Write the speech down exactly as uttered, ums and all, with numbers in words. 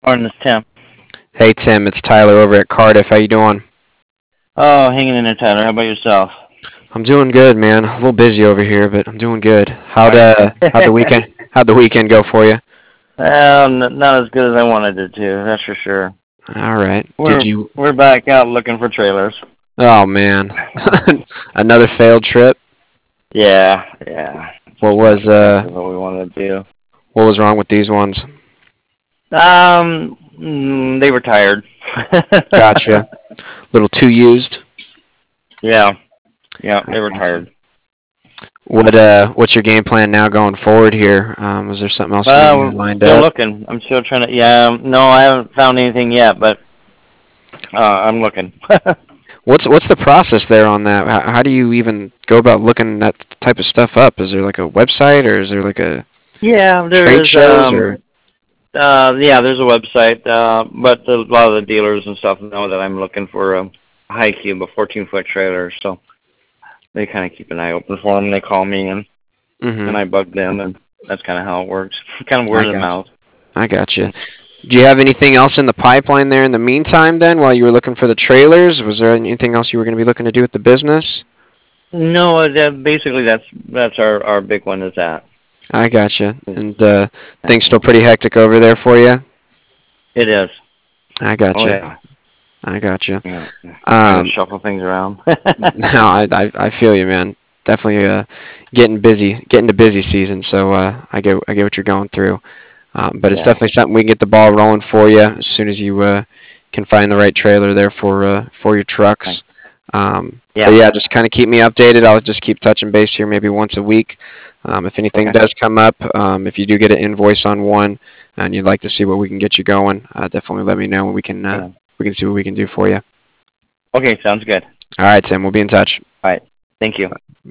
Morning, it's Tim. Hey Tim, it's Tyler over at Cardiff. How you doing? Oh, hanging in there, Tyler. How about yourself? I'm doing good, man. A little busy over here, but I'm doing good. How'd All uh how'd the right. weekend how'd the weekend go for you? Well, n- not as good as I wanted it to. That's for sure. All right. Did We're you? we're back out looking for trailers. Oh man, another failed trip. Yeah, yeah. It's What just not was uh exactly what we wanted to do. what was wrong with these ones? Um, mm, they were tired. Gotcha. Little too used. Yeah, yeah. I They were gotcha. tired. What uh what's your game plan now going forward here? Um, was there something else you maybe Well, had lined still up? looking. I'm still trying to. Yeah. um, No, I haven't found anything yet, but uh, I'm looking. What's what's the process there on that? How, how do you even go about looking that type of stuff up? Is there like a website or is there like a Yeah, there trade is. shows Um, or? Uh, yeah, there's a website, uh, but a lot of the dealers and stuff know that I'm looking for a high cube, a fourteen foot trailer, so they kind of keep an eye open for them. They call me and and Mhm. I bug them, and that's kind of how it works. Kind of I word of got you. mouth. I got you. Do you have anything else in the pipeline there in the meantime then while you were looking for the trailers? Was there anything else you were going to be looking to do with the business? No, uh, that, basically that's that's our our big one is that. I got you. Is And uh that things still pretty hectic over there for you? it is. I got Oh you. yeah. I got you. Yeah. Trying to Um shuffle things around. no, I I I feel you, man. Definitely uh getting busy, getting to busy season, so uh I get I get what you're going through. Um, but it's Yeah. definitely something we can get the ball rolling for you as soon as you uh, can find the right trailer there for uh, for your trucks. Thanks. Um, but Yeah. yeah, just kind of keep me updated. I'll just keep touching base here maybe once a week. Um, if anything Okay. does come up, um, if you do get an invoice on one and you'd like to see what we can get you going, uh, definitely let me know and we can uh, Yeah. we can see what we can do for you. Okay. Sounds good. All right, Tim. We'll be in touch. All right. Thank you.